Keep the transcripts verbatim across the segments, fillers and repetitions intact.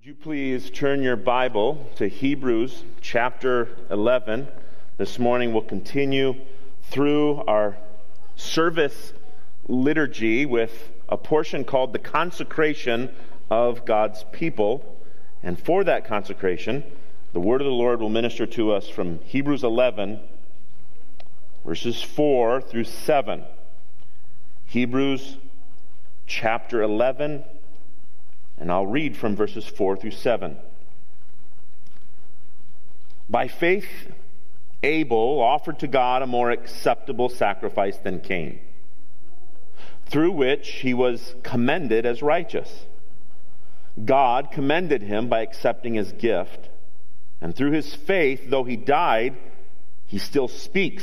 you please turn your Bible to Hebrews chapter eleven. This morning we'll continue through our service liturgy with a portion called the consecration of God's people. And for that consecration, the word of the Lord will minister to us from Hebrews eleven, verses four through seven. Hebrews chapter eleven, and I'll read from verses four through seven. By faith, Abel offered to God a more acceptable sacrifice than Cain, through which he was commended as righteous. God commended him by accepting his gift, and through his faith, though he died, he still speaks.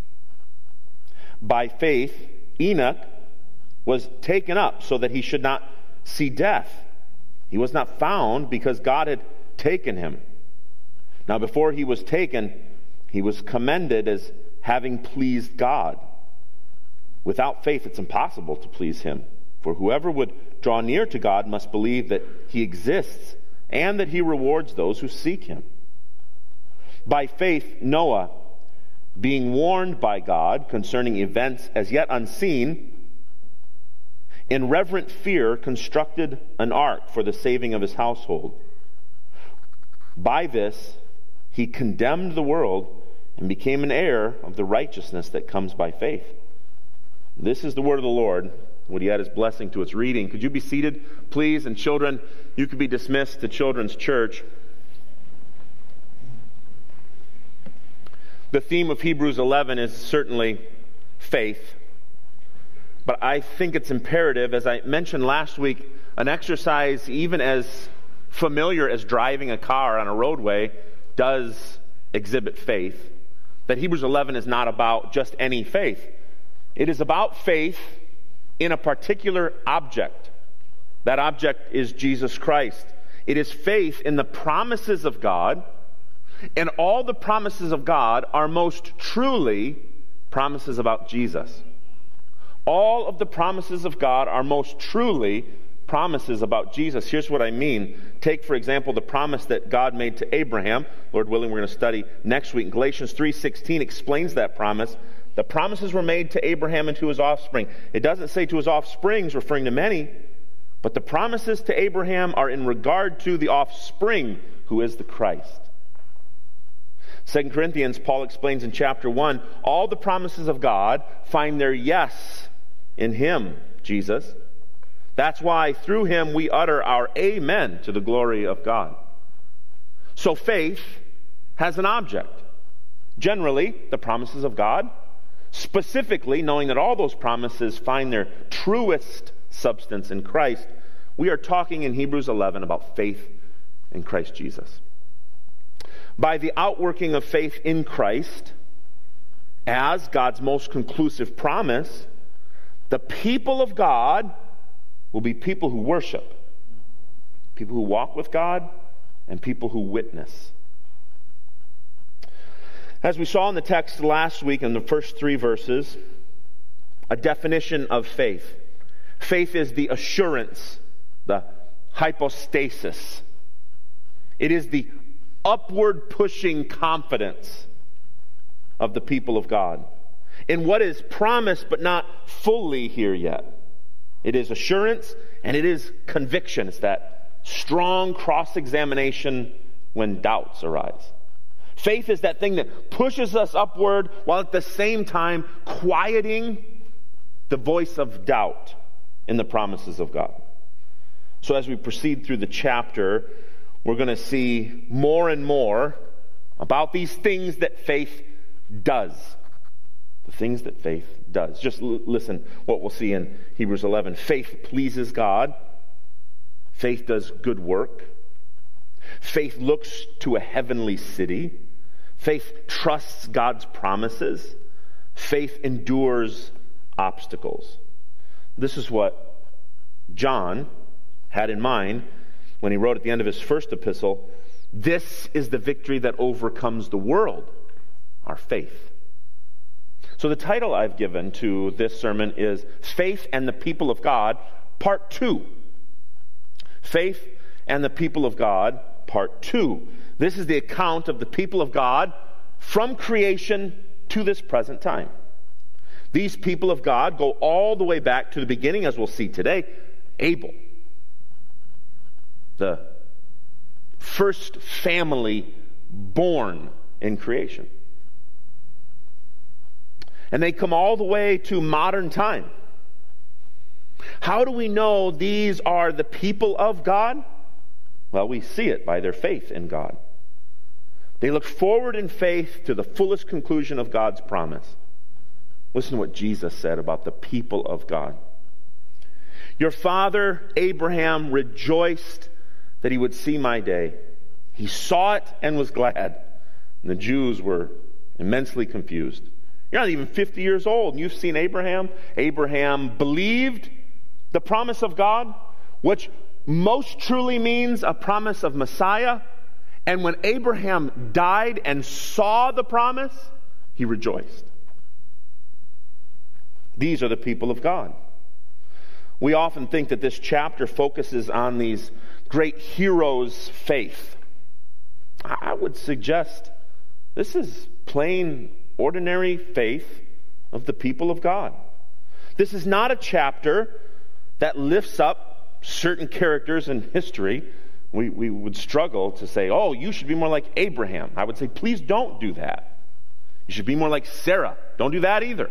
By faith, Enoch was taken up so that he should not see death. He was not found because God had taken him. Now, before he was taken, he was commended as having pleased God. Without faith, it's impossible to please him. For whoever would draw near to God must believe that he exists and that he rewards those who seek him. By faith, Noah, being warned by God concerning events as yet unseen, in reverent fear constructed an ark for the saving of his household. By this, he condemned the world and became an heir of the righteousness that comes by faith. This is the word of the Lord. Would he add his blessing to its reading? Could you be seated, please? And children, you could be dismissed to Children's Church. The theme of Hebrews eleven is certainly faith. But I think it's imperative, as I mentioned last week, an exercise even as familiar as driving a car on a roadway does exhibit faith. That Hebrews eleven is not about just any faith. It is about faith in a particular object. That object is Jesus Christ. It is faith in the promises of God, and all the promises of God are most truly promises about Jesus. All of the promises of God are most truly promises about Jesus. Here's what I mean. Take, for example, the promise that God made to Abraham. Lord willing, we're going to study next week. Galatians three sixteen explains that promise. The promises were made to Abraham and to his offspring. It doesn't say to his offsprings, referring to many, but the promises to Abraham are in regard to the offspring, who is the Christ. Second Corinthians, Paul explains in chapter one, all the promises of God find their yes in him, Jesus. That's why through him we utter our amen to the glory of God. So faith has an object. Generally, the promises of God. Specifically, knowing that all those promises find their truest substance in Christ, we are talking in Hebrews eleven about faith in Christ Jesus. By the outworking of faith in Christ, as God's most conclusive promise, the people of God will be people who worship, people who walk with God, and people who witness. As we saw in the text last week in the first three verses, a definition of faith. Faith is the assurance, the hypostasis. It is the upward pushing confidence of the people of God in what is promised but not fully here yet. It is assurance and it is conviction. It's that strong cross-examination when doubts arise. Faith is that thing that pushes us upward while at the same time quieting the voice of doubt in the promises of God. So as we proceed through the chapter, we're going to see more and more about these things that faith does. The things that faith does. Just l- listen what we'll see in Hebrews eleven. Faith pleases God. Faith does good work. Faith looks to a heavenly city. Faith trusts God's promises. Faith endures obstacles. This is what John had in mind when he wrote at the end of his first epistle, this is the victory that overcomes the world, our faith. So the title I've given to this sermon is Faith and the People of God, Part two. Faith and the people of God, part two. This is the account of the people of God from creation to this present time. These people of God go all the way back to the beginning, as we'll see today, Abel, the first family born in creation. And they come all the way to modern time. How do we know these are the people of God? Well, we see it by their faith in God. They look forward in faith to the fullest conclusion of God's promise. Listen to what Jesus said about the people of God. Your father Abraham rejoiced that he would see my day. He saw it and was glad. And the Jews were immensely confused. You're not even fifty years old, and you've seen Abraham. Abraham believed the promise of God, which most truly means a promise of Messiah. And when Abraham died and saw the promise, he rejoiced. These are the people of God. We often think that this chapter focuses on these great heroes' faith. I would suggest this is plain, ordinary faith of the people of God. This is not a chapter that lifts up certain characters in history. We, we would struggle to say, oh, you should be more like Abraham. I would say, please don't do that. You should be more like Sarah. Don't do that either.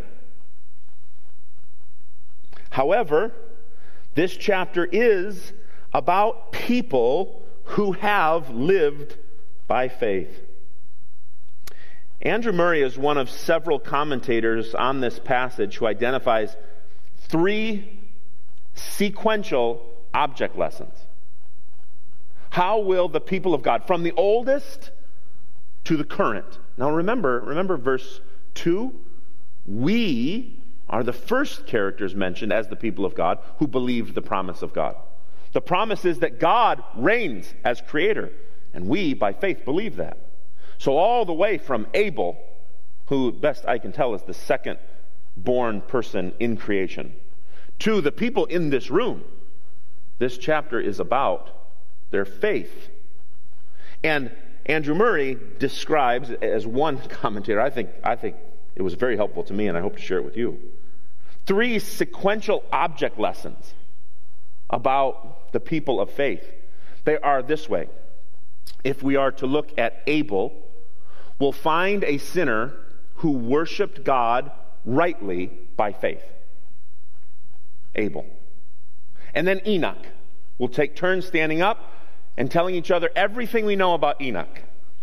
However, this chapter is about people who have lived by faith. Andrew Murray is one of several commentators on this passage who identifies three sequential object lessons. How will the people of God, from the oldest to the current. Now remember, remember verse two? We are the first characters mentioned as the people of God who believed the promise of God. The promise is that God reigns as creator, and we, by faith, believe that. So all the way from Abel, who, best I can tell, is the second born person in creation, to the people in this room, this chapter is about their faith. And Andrew Murray describes, as one commentator, I think, I think it was very helpful to me, and I hope to share it with you, three sequential object lessons about the people of faith. They are this way. If we are to look at Abel, we'll find a sinner who worshiped God rightly by faith. Abel. And then Enoch. We'll take turns standing up and telling each other everything we know about Enoch.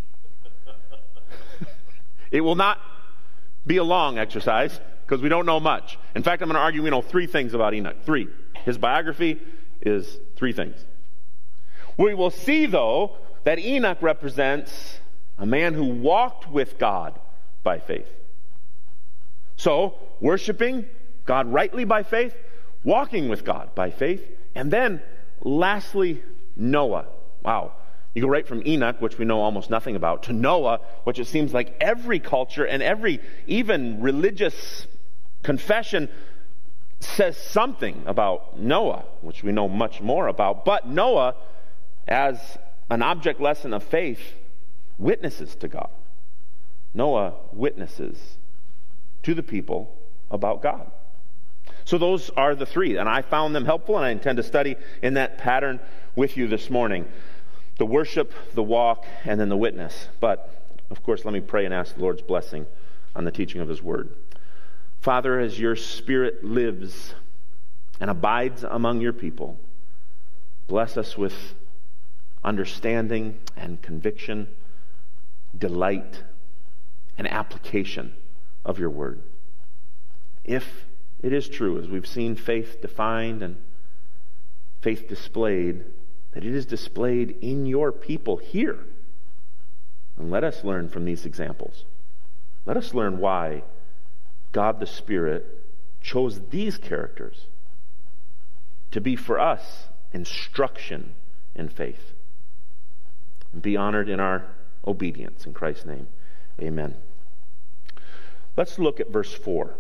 It will not be a long exercise because we don't know much. In fact, I'm going to argue we know three things about Enoch. Three. His biography is three things. We will see, though, that Enoch represents a man who walked with God by faith. So, worshiping God rightly by faith, walking with God by faith, and then, lastly, Noah. Wow. You go right from Enoch, which we know almost nothing about, to Noah, which it seems like every culture and every even religious confession says something about Noah, which we know much more about. But Noah, as an object lesson of faith, witnesses to God. Noah witnesses to the people about God. So those are the three, and I found them helpful, and I intend to study in that pattern with you this morning. The worship, the walk, and then the witness. But, of course, let me pray and ask the Lord's blessing on the teaching of His Word. Father, as your Spirit lives and abides among your people, bless us with understanding and conviction, delight, and application of your Word. If it is true, as we've seen faith defined and faith displayed, that it is displayed in your people here. And let us learn from these examples. Let us learn why God the Spirit chose these characters to be for us instruction in faith. And be honored in our obedience. In Christ's name, amen. Let's look at verse four.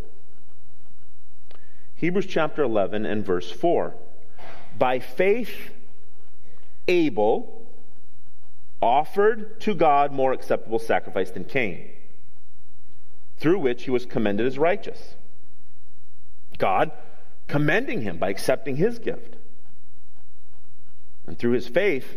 Hebrews chapter eleven and verse four. By faith, Abel offered to God more acceptable sacrifice than Cain, through which he was commended as righteous. God commending him by accepting his gift. And through his faith,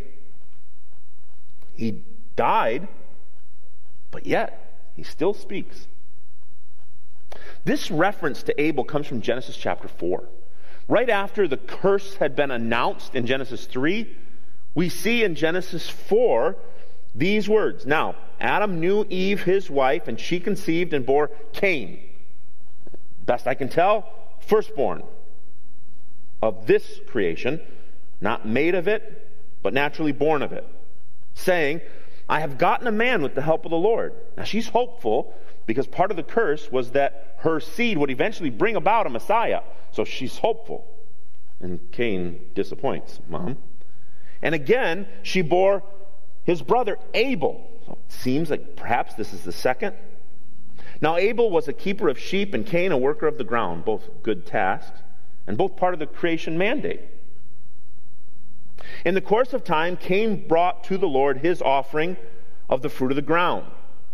he died, but yet he still speaks. This reference to Abel comes from Genesis chapter four. Right after the curse had been announced in Genesis three, we see in Genesis four these words. Now, Adam knew Eve, his wife, and she conceived and bore Cain. Best I can tell, firstborn of this creation, not made of it, but naturally born of it, saying, I have gotten a man with the help of the Lord. Now she's hopeful because part of the curse was that her seed would eventually bring about a Messiah. So she's hopeful. And Cain disappoints Mom. And again, she bore his brother Abel. So it seems like perhaps this is the second. Now Abel was a keeper of sheep and Cain a worker of the ground, both good tasks and both part of the creation mandate. In the course of time, Cain brought to the Lord his offering of the fruit of the ground.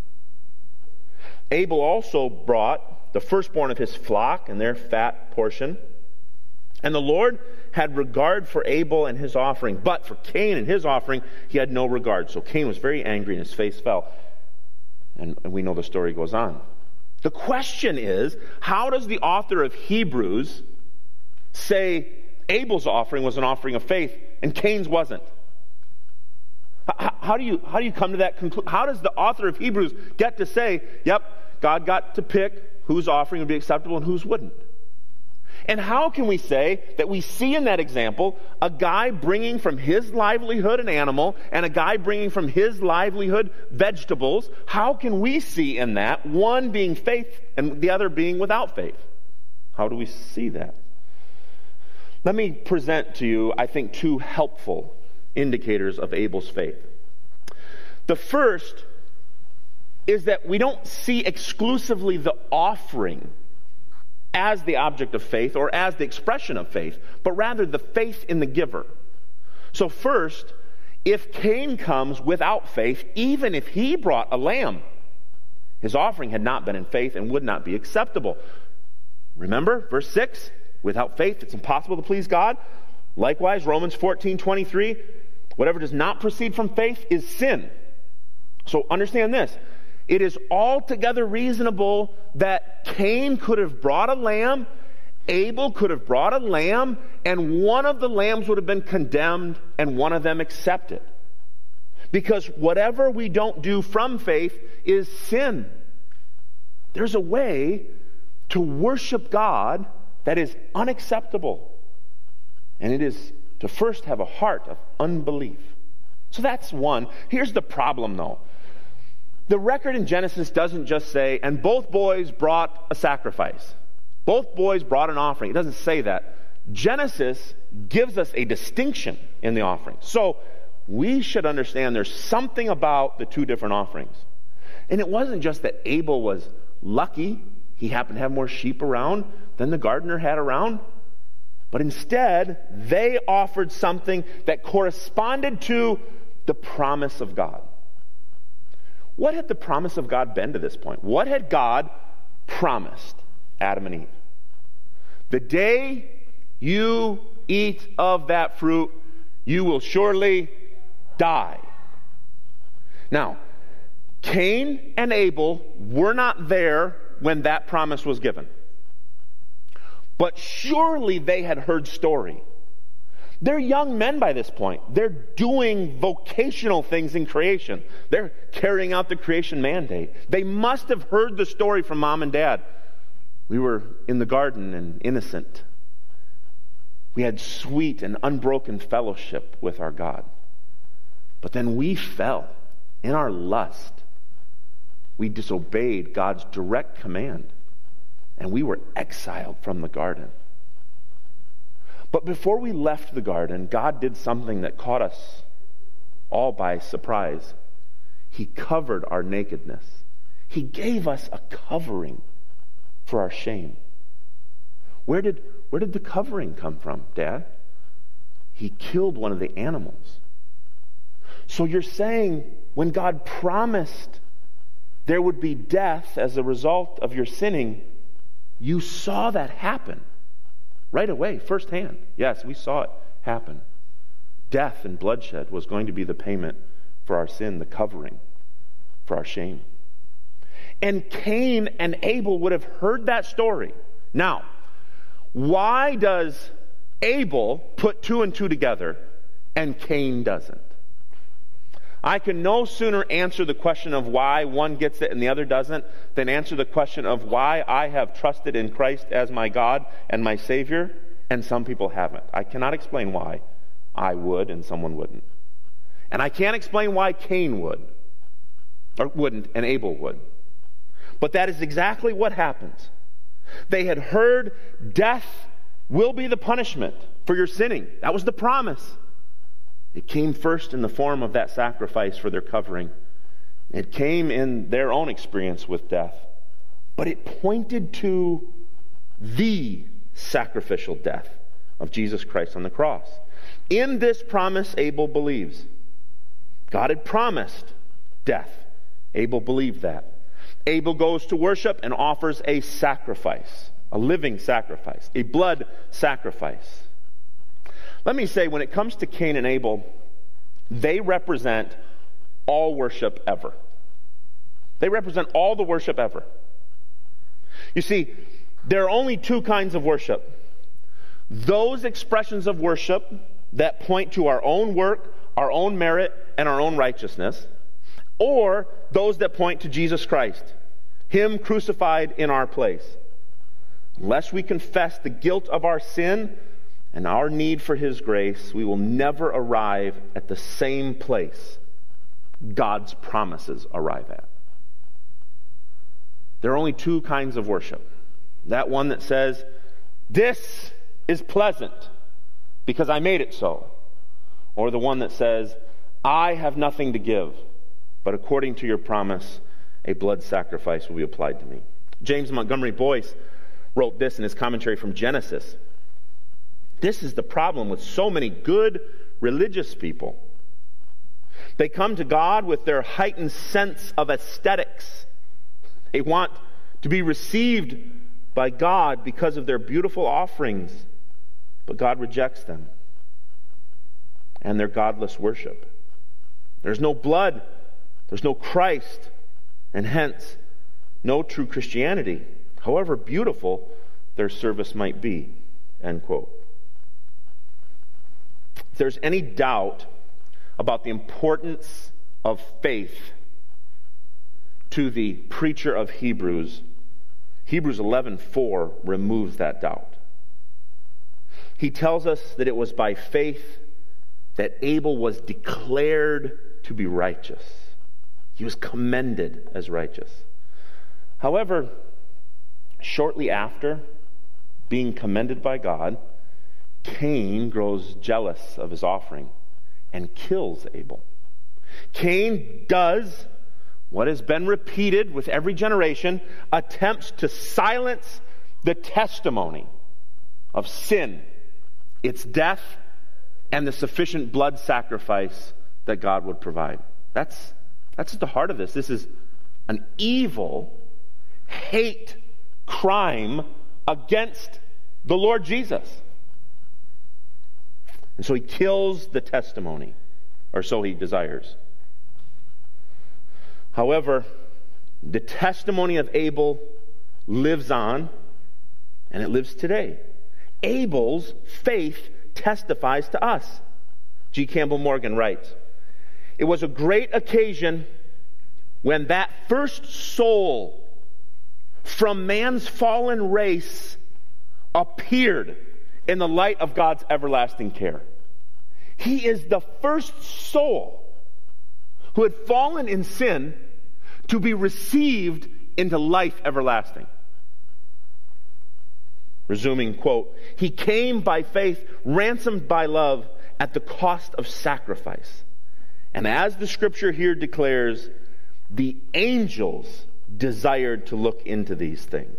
Abel also brought the firstborn of his flock and their fat portion. And the Lord had regard for Abel and his offering, but for Cain and his offering, he had no regard. So Cain was very angry and his face fell. And we know the story goes on. The question is, how does the author of Hebrews say Abel's offering was an offering of faith and Cain's wasn't? How, how do you how do you come to that conclusion? How does the author of Hebrews get to say, yep, God got to pick whose offering would be acceptable and whose wouldn't? And how can we say that we see in that example a guy bringing from his livelihood an animal and a guy bringing from his livelihood vegetables? How can we see in that one being faith and the other being without faith? How do we see that? Let me present to you, I think, two helpful indicators of Abel's faith. The first is that we don't see exclusively the offering as the object of faith or as the expression of faith, but rather the faith in the giver. So first, if Cain comes without faith, even if he brought a lamb, his offering had not been in faith and would not be acceptable. Remember, verse six, without faith it's impossible to please God. Likewise, Romans fourteen twenty-three, whatever does not proceed from faith is sin. So understand this. It is altogether reasonable that Cain could have brought a lamb, Abel could have brought a lamb, and one of the lambs would have been condemned and one of them accepted. Because whatever we don't do from faith is sin. There's a way to worship God that is unacceptable. And it is to first have a heart of unbelief. So that's one. Here's the problem, though. The record in Genesis doesn't just say, and both boys brought a sacrifice. Both boys brought an offering. It doesn't say that. Genesis gives us a distinction in the offering. So we should understand there's something about the two different offerings. And it wasn't just that Abel was lucky. He happened to have more sheep around than the gardener had around. But instead, they offered something that corresponded to the promise of God. What had the promise of God been to this point? What had God promised Adam and Eve? The day you eat of that fruit, you will surely die. Now, Cain and Abel were not there when that promise was given. But surely they had heard story. They're young men by this point. They're doing vocational things in creation. They're carrying out the creation mandate. They must have heard the story from mom and dad. We were in the garden and innocent. We had sweet and unbroken fellowship with our God. But then we fell in our lust. We disobeyed God's direct command. And we were exiled from the garden. But before we left the garden, God did something that caught us all by surprise. He covered our nakedness. He gave us a covering for our shame. Where did, where did the covering come from, Dad? He killed one of the animals So you're saying when God promised there would be death as a result of your sinning, you saw that happen right away, firsthand. Yes, we saw it happen. Death and bloodshed was going to be the payment for our sin, the covering for our shame. And Cain and Abel would have heard that story. Now, why does Abel put two and two together and Cain doesn't? I can no sooner answer the question of why one gets it and the other doesn't than answer the question of why I have trusted in Christ as my God and my Savior, and some people haven't. I cannot explain why I would and someone wouldn't. And I can't explain why Cain would, or wouldn't, and Abel would. But that is exactly what happens. They had heard death will be the punishment for your sinning. That was the promise. It came first in the form of that sacrifice for their covering. It came in their own experience with death. But it pointed to the sacrificial death of Jesus Christ on the cross. In this promise, Abel believes. God had promised death. Abel believed that. Abel goes to worship and offers a sacrifice, a living sacrifice, a blood sacrifice. Let me say, when it comes to Cain and Abel, they represent all worship ever. They represent all the worship ever. You see, there are only two kinds of worship. Those expressions of worship that point to our own work, our own merit, and our own righteousness, or those that point to Jesus Christ, Him crucified in our place. Unless we confess the guilt of our sin and our need for His grace, we will never arrive at the same place God's promises arrive at. There are only two kinds of worship. That one that says, this is pleasant because I made it so. Or the one that says, I have nothing to give, but according to your promise, a blood sacrifice will be applied to me. James Montgomery Boyce wrote this in his commentary from Genesis. This is the problem with so many good religious people. They come to God with their heightened sense of aesthetics. They want to be received by God because of their beautiful offerings, but God rejects them and their godless worship. There's no blood, there's no Christ, and hence no true Christianity, however beautiful their service might be. End quote. If there's any doubt about the importance of faith to the preacher of Hebrews, Hebrews eleven four removes that doubt. He tells us that it was by faith that Abel was declared to be righteous. He was commended as righteous. However, shortly after being commended by God, Cain grows jealous of his offering and kills Abel. Cain does what has been repeated with every generation, attempts to silence the testimony of sin, its death, and the sufficient blood sacrifice that God would provide. That's, that's at the heart of this. This is an evil hate crime against the Lord Jesus. And so he kills the testimony, or so he desires. However, the testimony of Abel lives on, and it lives today. Abel's faith testifies to us. G. Campbell Morgan writes, it was a great occasion when that first soul from man's fallen race appeared in the light of God's everlasting care. He is the first soul who had fallen in sin to be received into life everlasting. Resuming, quote, he came by faith, ransomed by love, at the cost of sacrifice. And as the scripture here declares, the angels desired to look into these things.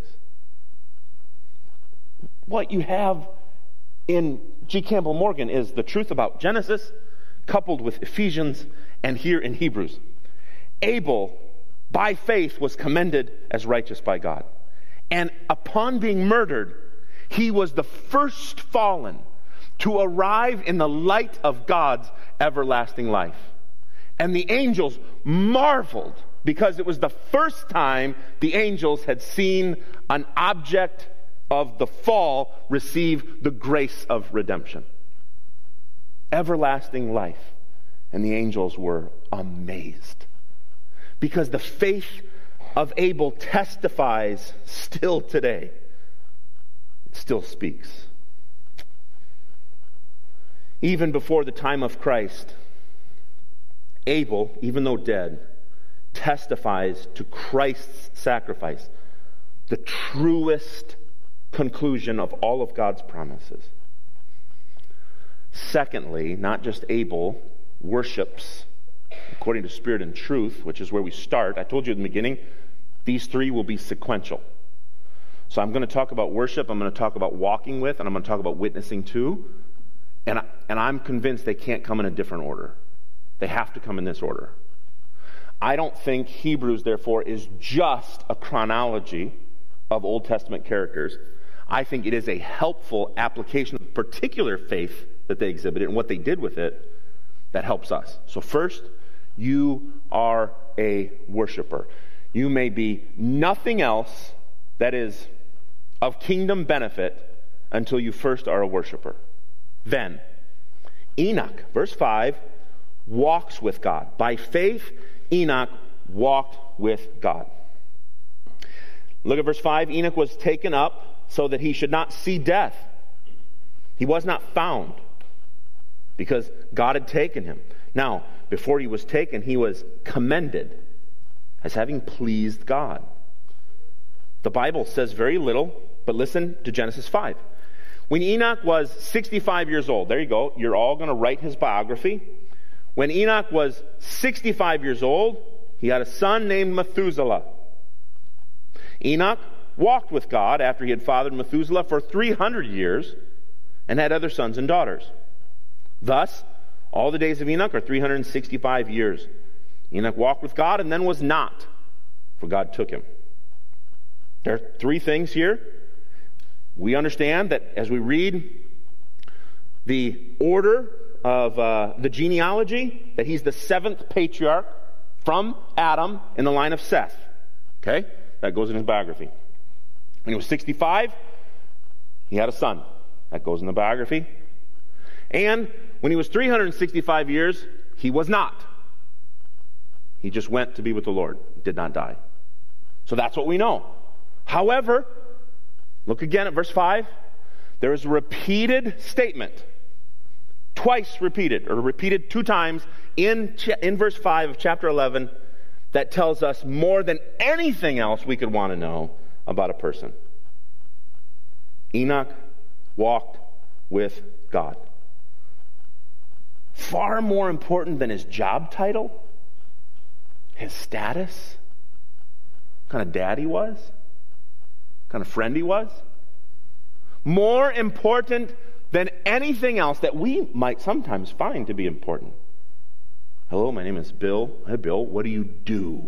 What you have in G. Campbell Morgan is the truth about Genesis, coupled with Ephesians, And here in Hebrews, Abel, by faith, was commended as righteous by God. And upon being murdered, he was the first fallen to arrive in the light of God's everlasting life. And the angels marveled because it was the first time the angels had seen an object of the fall receive the grace of redemption. Everlasting life. And the angels were amazed. Because the faith of Abel testifies still today. It still speaks. Even before the time of Christ, Abel, even though dead, testifies to Christ's sacrifice, the truest conclusion of all of God's promises. Secondly, not just Abel worships according to spirit and truth, which is where we start. I told you in the beginning, these three will be sequential. So I'm going to talk about worship, I'm going to talk about walking with, and I'm going to talk about witnessing to. And, I, and I'm convinced they can't come in a different order. They have to come in this order. I don't think Hebrews, therefore, is just a chronology of Old Testament characters. I think it is a helpful application of particular faith that they exhibited and what they did with it that helps us. So first, you are a worshiper. You may be nothing else that is of kingdom benefit until you first are a worshiper. Then, Enoch, verse five, walks with God. By faith, Enoch walked with God. Look at verse five. Enoch was taken up so that he should not see death. He was not found because God had taken him. Now, before he was taken, he was commended as having pleased God. The Bible says very little, but listen to Genesis five. When Enoch was sixty-five years old, there you go, you're all going to write his biography. When Enoch was sixty-five years old, he had a son named Methuselah. Enoch walked with God after he had fathered Methuselah for three hundred years and had other sons and daughters. Thus, all the days of Enoch are three hundred sixty-five years. Enoch walked with God and then was not, for God took him. There are three things here. We understand that as we read the order of uh, the genealogy, that he's the seventh patriarch from Adam in the line of Seth. Okay? That goes in his biography. When he was sixty-five, he had a son. That goes in the biography. And when he was three hundred sixty-five years, he was not. He just went to be with the Lord, did not die. So that's what we know. However, look again at verse five. There is a repeated statement, twice repeated, or repeated two times in, in verse five of chapter eleven, that tells us more than anything else we could want to know about a person. Enoch walked with God. Far more important than his job title, his status, what kind of dad he was, what kind of friend he was. More important than anything else that we might sometimes find to be important. Hello, my name is Bill. Hey, Bill, what do you do?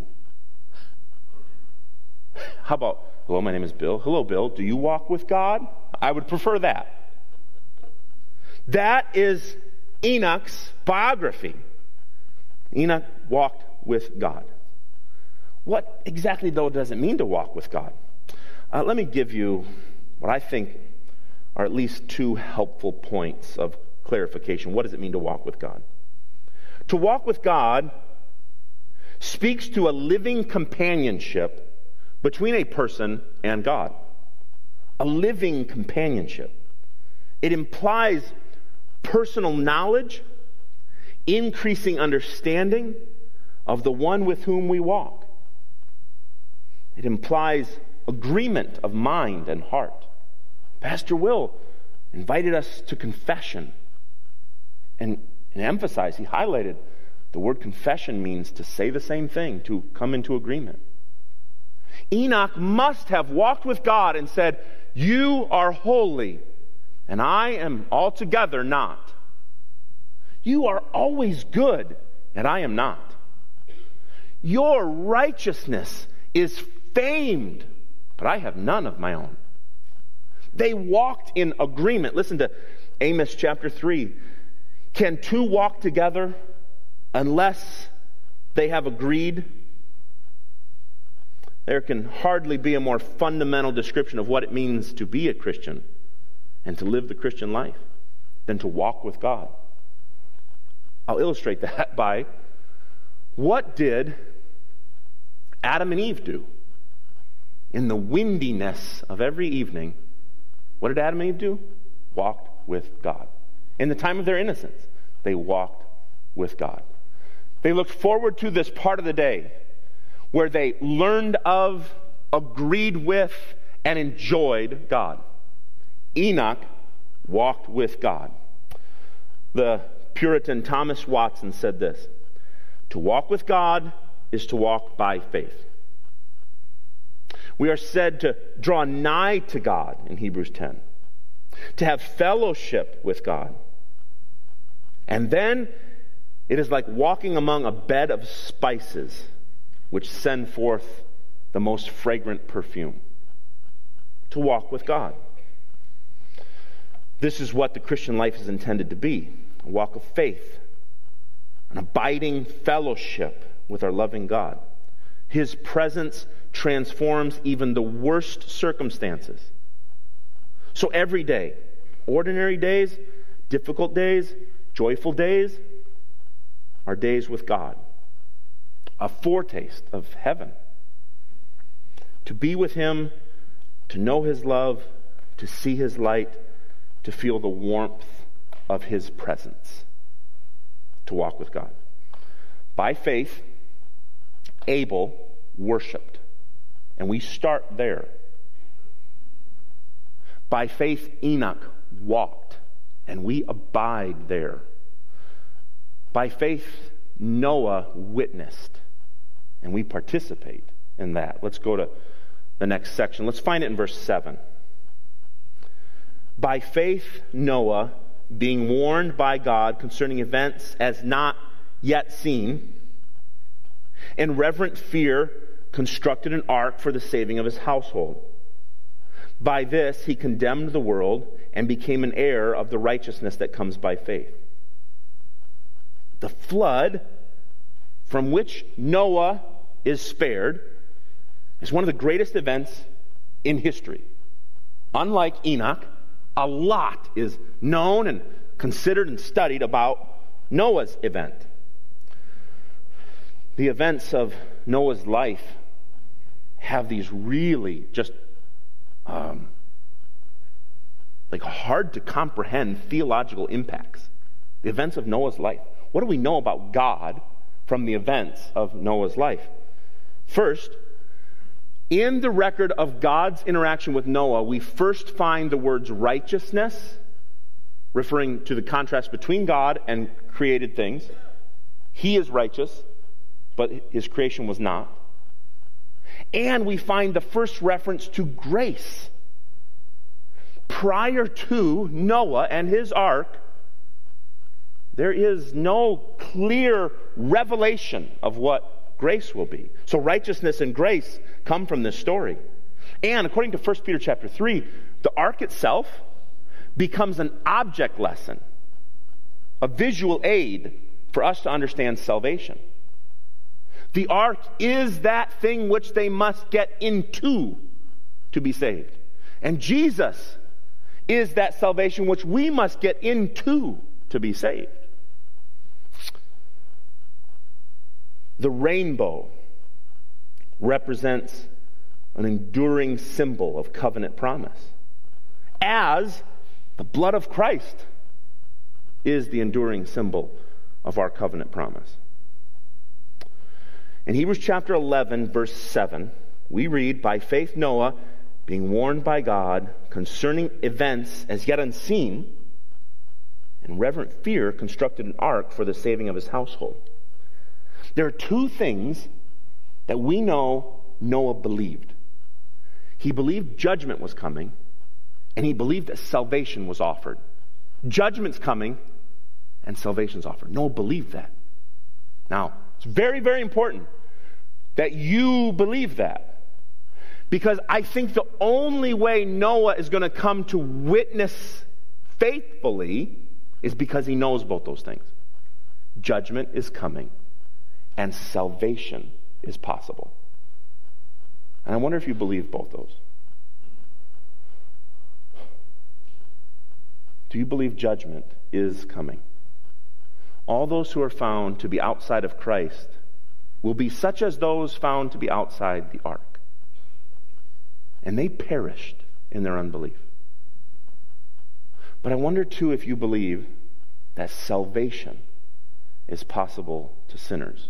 How about, hello, my name is Bill. Hello, Bill, do you walk with God? I would prefer that. That is Enoch's biography. Enoch walked with God. What exactly, though, does it mean to walk with God? Uh, let me give you what I think are at least two helpful points of clarification. What does it mean to walk with God? To walk with God speaks to a living companionship between a person and God. A living companionship. It implies personal knowledge, increasing understanding of the one with whom we walk. It implies agreement of mind and heart. Pastor Will invited us to confession and, and emphasized, he highlighted, the word confession means to say the same thing, to come into agreement. Enoch must have walked with God and said, "You are holy, and I am altogether not. You are always good, and I am not. Your righteousness is famed, but I have none of my own. They walked in agreement. Listen to Amos chapter three. Can two walk together unless they have agreed? There can hardly be a more fundamental description of what it means to be a Christian and to live the Christian life than to walk with God. I'll illustrate that by, what did Adam and Eve do? In the windiness of every evening, what did Adam and Eve do? Walked with God. In the time of their innocence, they walked with God. They looked forward to this part of the day where they learned of, agreed with, and enjoyed God. Enoch walked with God. The Puritan Thomas Watson said this: to walk with God is to walk by faith. We are said to draw nigh to God in Hebrews ten, to have fellowship with God. And then it is like walking among a bed of spices which send forth the most fragrant perfume. To walk with God. This is what the Christian life is intended to be: a walk of faith, an abiding fellowship with our loving God. His presence transforms even the worst circumstances. So every day, ordinary days, difficult days, joyful days, are days with God. A foretaste of heaven. To be with Him, to know His love, to see His light, to feel the warmth of His presence. To walk with God. By faith, Abel worshiped. And we start there. By faith, Enoch walked. And we abide there. By faith, Noah witnessed. And we participate in that. Let's go to the next section. Let's find it in verse seven. By faith, Noah, being warned by God concerning events as not yet seen, in reverent fear constructed an ark for the saving of his household. By this he condemned the world and became an heir of the righteousness that comes by faith. The flood from which Noah is spared is one of the greatest events in history. Unlike Enoch, a lot is known and considered and studied about Noah's event. The events of Noah's life have these really just um, like hard to comprehend theological impacts. The events of Noah's life. What do we know about God from the events of Noah's life? First, in the record of God's interaction with Noah, we first find the words righteousness, referring to the contrast between God and created things. He is righteous, but his creation was not. And we find the first reference to grace. Prior to Noah and his ark, there is no clear revelation of what grace will be. So righteousness and grace come from this story. And according to First Peter chapter three, the ark itself becomes an object lesson, a visual aid for us to understand salvation. The ark is that thing which they must get into to be saved. And Jesus is that salvation which we must get into to be saved. The rainbow represents an enduring symbol of covenant promise, as the blood of Christ is the enduring symbol of our covenant promise. In Hebrews chapter eleven, verse seven, we read, by faith Noah, being warned by God concerning events as yet unseen, in reverent fear constructed an ark for the saving of his household. There are two things that we know Noah believed. He believed judgment was coming, and he believed that salvation was offered. Judgment's coming, and salvation's offered. Noah believed that. Now, it's very, very important that you believe that. Because I think the only way Noah is going to come to witness faithfully is because he knows both those things. Judgment is coming, and salvation is possible. And I wonder if you believe both those. Do you believe judgment is coming? All those who are found to be outside of Christ will be such as those found to be outside the ark. And they perished in their unbelief. But I wonder too if you believe that salvation is possible to sinners.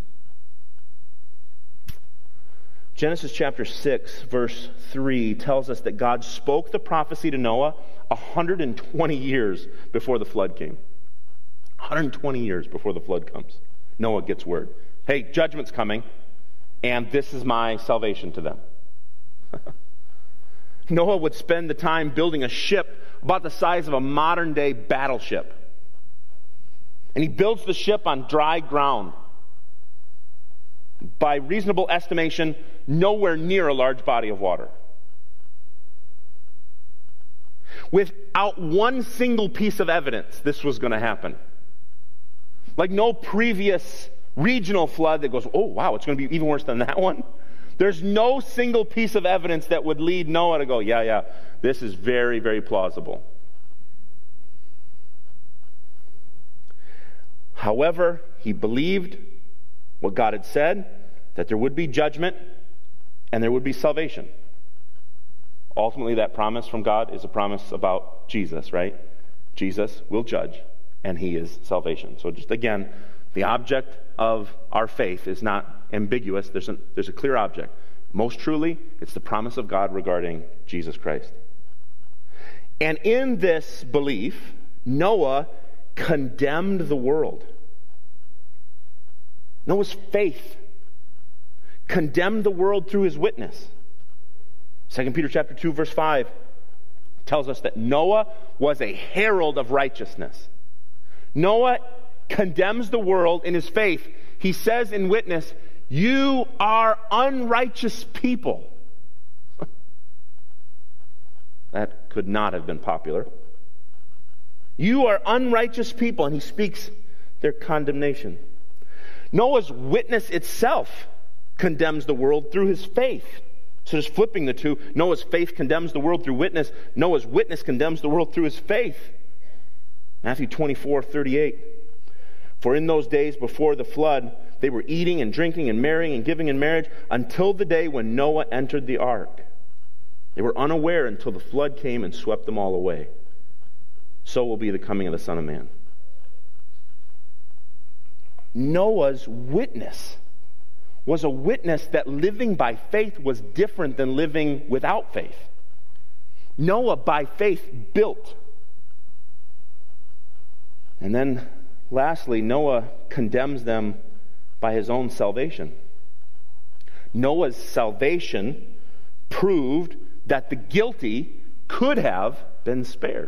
Genesis chapter six, verse three tells us that God spoke the prophecy to Noah one hundred twenty years before the flood came. one hundred twenty years before the flood comes. Noah gets word. Hey, judgment's coming, and this is my salvation to them. Noah would spend the time building a ship about the size of a modern-day battleship. And he builds the ship on dry ground. By reasonable estimation, nowhere near a large body of water. Without one single piece of evidence, this was going to happen. Like no previous regional flood that goes, oh, wow, it's going to be even worse than that one. There's no single piece of evidence that would lead Noah to go, yeah, yeah, this is very, very plausible. However, he believed what God had said, that there would be judgment and there would be salvation. Ultimately, that promise from God is a promise about Jesus, right? Jesus will judge, and he is salvation. So just again, the object of our faith is not ambiguous. There's a, there's a clear object. Most truly, it's the promise of God regarding Jesus Christ. And in this belief, Noah condemned the world. Noah's faith condemned the world through his witness. Second Peter chapter two, verse five tells us that Noah was a herald of righteousness. Noah condemns the world in his faith. He says in witness, you are unrighteous people. That could not have been popular. You are unrighteous people, and he speaks their condemnation. Noah's witness itself condemns the world through his faith. So just flipping the two, Noah's faith condemns the world through witness. Noah's witness condemns the world through his faith. Matthew twenty-four, thirty-eight. For in those days before the flood, they were eating and drinking and marrying and giving in marriage until the day when Noah entered the ark. They were unaware until the flood came and swept them all away. So will be the coming of the Son of Man. Noah's witness was a witness that living by faith was different than living without faith. Noah, by faith, built. And then, lastly, Noah condemns them by his own salvation. Noah's salvation proved that the guilty could have been spared.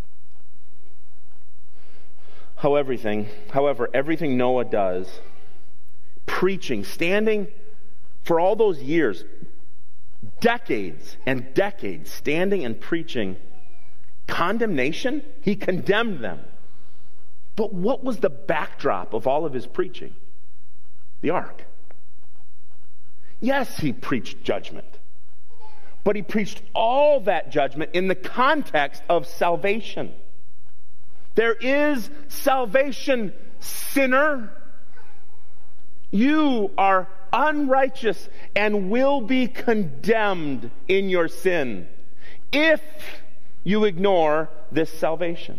However, everything, however, everything Noah does, preaching, standing for all those years, decades and decades, standing and preaching condemnation, he condemned them. But what was the backdrop of all of his preaching? The ark. Yes, he preached judgment. But he preached all that judgment in the context of salvation. There is salvation, sinner. You are unrighteous and will be condemned in your sin if you ignore this salvation.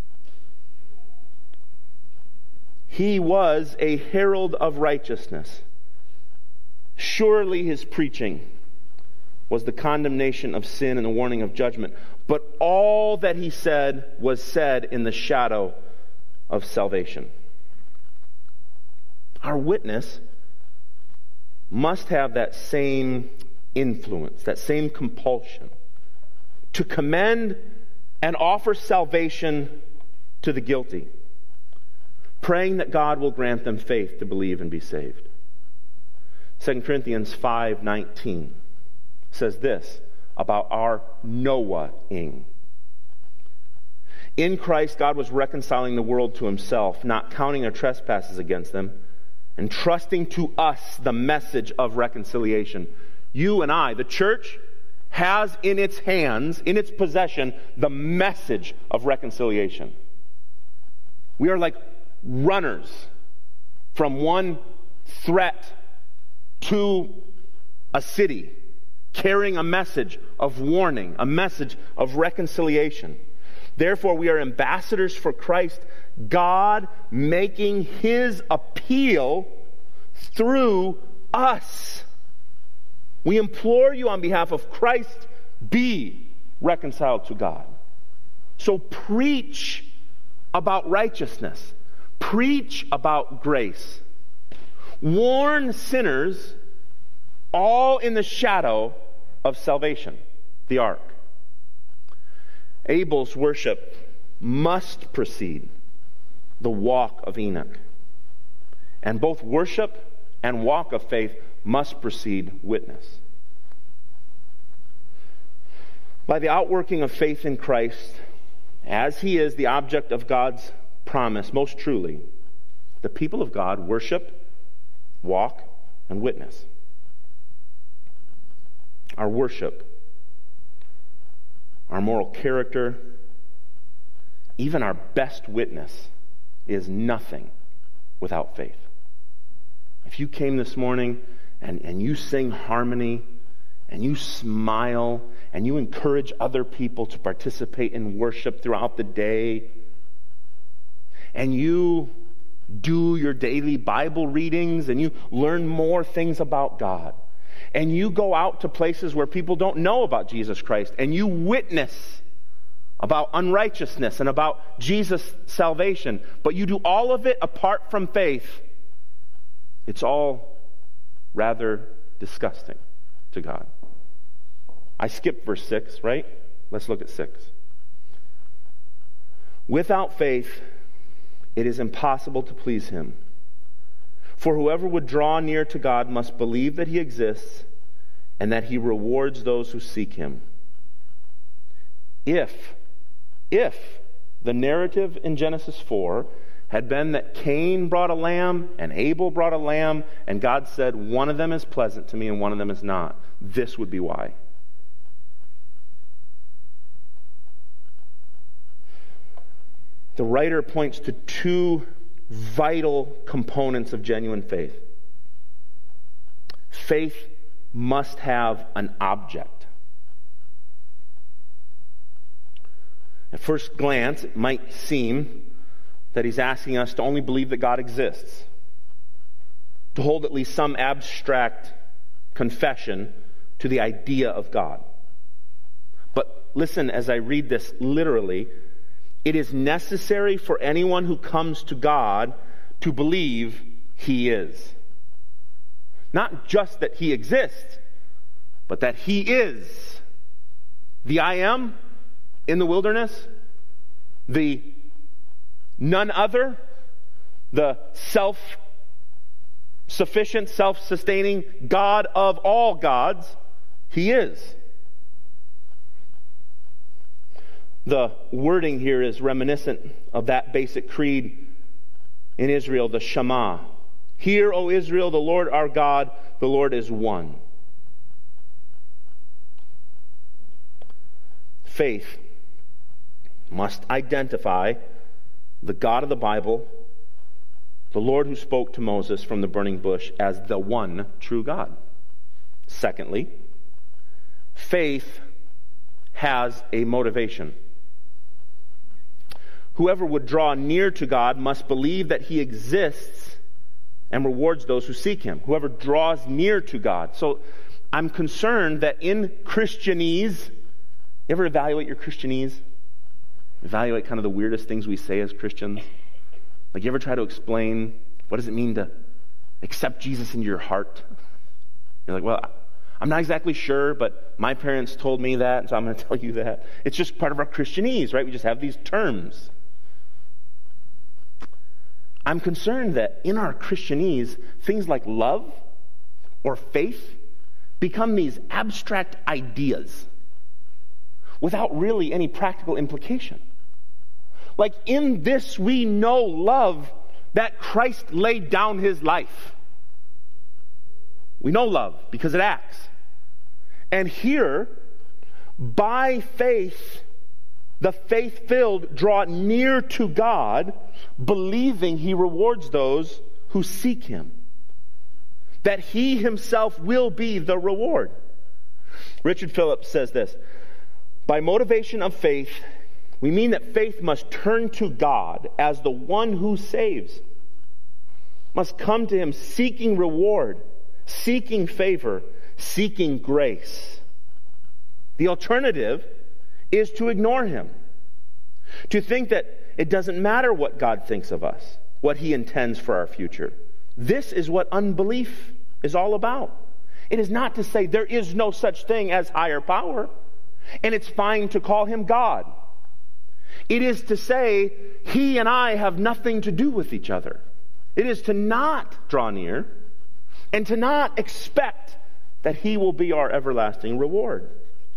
He was a herald of righteousness. Surely his preaching was the condemnation of sin and the warning of judgment. But all that he said was said in the shadow of salvation. Our witness must have that same influence, that same compulsion to commend and offer salvation to the guilty. praying that God will grant them faith to believe and be saved. Second Corinthians five nineteen says this about our knowing. In Christ, God was reconciling the world to himself, not counting our trespasses against them, and trusting to us the message of reconciliation. You and I, the church, has in its hands, in its possession, the message of reconciliation. We are like runners from one threat to a city, carrying a message of warning, a message of reconciliation. Therefore, we are ambassadors for Christ, God making his appeal through us. We implore you on behalf of Christ, be reconciled to God. So preach about righteousness. Preach about grace. Warn sinners, all in the shadow of salvation, the ark. Abel's worship must precede the walk of Enoch. And both worship and walk of faith must precede witness. By the outworking of faith in Christ, as he is the object of God's promise, most truly, the people of God worship, walk, and witness. Our worship, our moral character, even our best witness is nothing without faith. If you came this morning and, and you sing harmony and you smile and you encourage other people to participate in worship throughout the day, and you do your daily Bible readings and you learn more things about God, and you go out to places where people don't know about Jesus Christ, and you witness about unrighteousness and about Jesus' salvation, but you do all of it apart from faith, it's all rather disgusting to God. I skipped verse six, right? Let's look at six. Without faith, it is impossible to please him. For whoever would draw near to God must believe that he exists and that he rewards those who seek him. If, if the narrative in Genesis four had been that Cain brought a lamb and Abel brought a lamb and God said, one of them is pleasant to me and one of them is not, this would be why. The writer points to two vital components of genuine faith. Faith must have an object. At first glance, it might seem that he's asking us to only believe that God exists, to hold at least some abstract confession to the idea of God. But listen as I read this literally. It is necessary for anyone who comes to God to believe he is. Not just that he exists, but that he is the I am in the wilderness, the none other, the self-sufficient, self-sustaining God of all gods. He is. The wording here is reminiscent of that basic creed in Israel, the Shema. Hear, O Israel, the Lord our God, the Lord is one. Faith must identify the God of the Bible, the Lord who spoke to Moses from the burning bush, as the one true God. Secondly, faith has a motivation. Whoever would draw near to God must believe that he exists and rewards those who seek him. Whoever draws near to God. So I'm concerned that in Christianese, you ever evaluate your Christianese? Evaluate kind of the weirdest things we say as Christians? Like, you ever try to explain what does it mean to accept Jesus into your heart? You're like, well, I'm not exactly sure, but my parents told me that, so I'm going to tell you that. It's just part of our Christianese, right? We just have these terms. I'm concerned that in our Christianese, things like love or faith become these abstract ideas without really any practical implication. Like, in this we know love, that Christ laid down his life. We know love because it acts. And here, by faith, the faith-filled draw near to God, believing he rewards those who seek him, that he himself will be the reward. Richard Phillips says this: by motivation of faith, we mean that faith must turn to God as the one who saves, must come to him seeking reward, seeking favor, seeking grace. The alternative is to ignore him, to think that it doesn't matter what God thinks of us, what he intends for our future. This is what unbelief is all about. It is not to say there is no such thing as higher power, and it's fine to call him God. It is to say he and I have nothing to do with each other. It is to not draw near and to not expect that he will be our everlasting reward.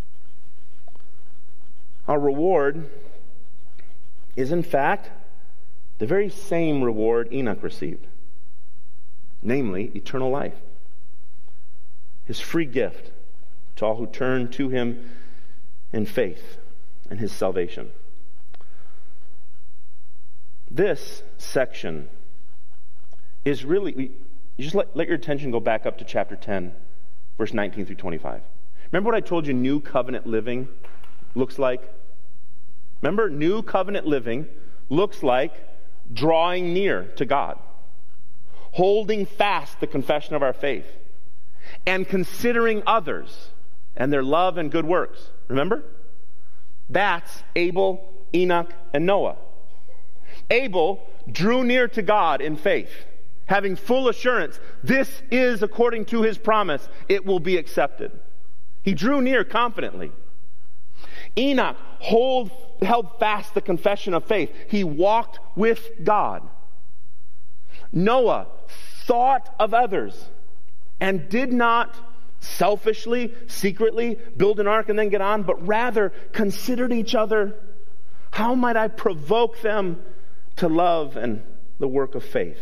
Our reward is, in fact, the very same reward Enoch received, namely eternal life. His free gift to all who turn to him in faith and his salvation. This section is really, you just let, let your attention go back up to chapter ten, verse nineteen through twenty-five. Remember what I told you new covenant living looks like? Remember, new covenant living looks like drawing near to God, holding fast the confession of our faith, and considering others and their love and good works. Remember? That's Abel, Enoch, and Noah. Abel drew near to God in faith, having full assurance, this is according to his promise, it will be accepted. He drew near confidently. Enoch hold, held fast the confession of faith. He walked with God. Noah thought of others and did not selfishly, secretly build an ark and then get on, but rather considered each other. How might I provoke them to love and the work of faith?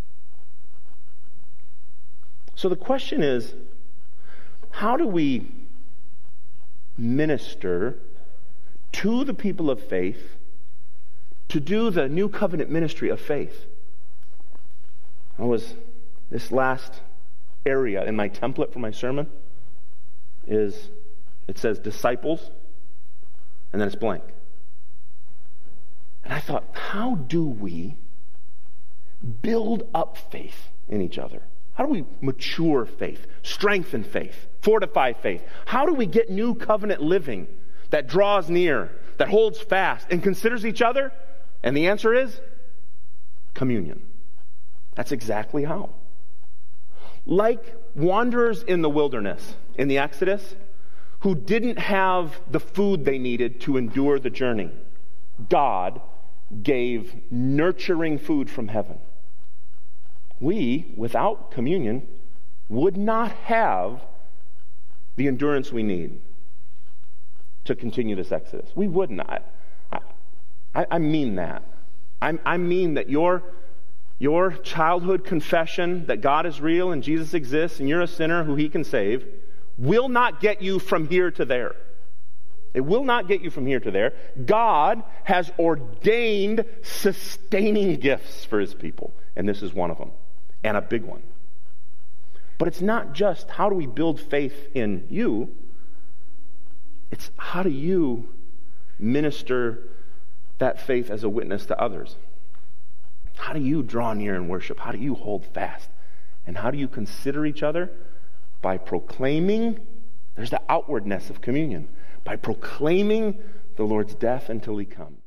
So the question is, how do we minister to the people of faith to do the new covenant ministry of faith? I was, this last area in my template for my sermon is, it says disciples, and then it's blank. And I thought, how do we build up faith in each other? How do we mature faith, strengthen faith, fortify faith? How do we get new covenant living that draws near, that holds fast, and considers each other? And the answer is communion. That's exactly how. Like wanderers in the wilderness in the Exodus, who didn't have the food they needed to endure the journey, God gave nurturing food from heaven. We, without communion, would not have the endurance we need to continue this Exodus. We would not. I, I, I mean that. I, I mean that your, your childhood confession that God is real and Jesus exists and you're a sinner who he can save will not get you from here to there. It will not get you from here to there. God has ordained sustaining gifts for his people, and this is one of them, and a big one. But it's not just how do we build faith in you, it's how do you minister that faith as a witness to others? How do you draw near in worship? How do you hold fast? And how do you consider each other? By proclaiming, there's the outwardness of communion, by proclaiming the Lord's death until he comes.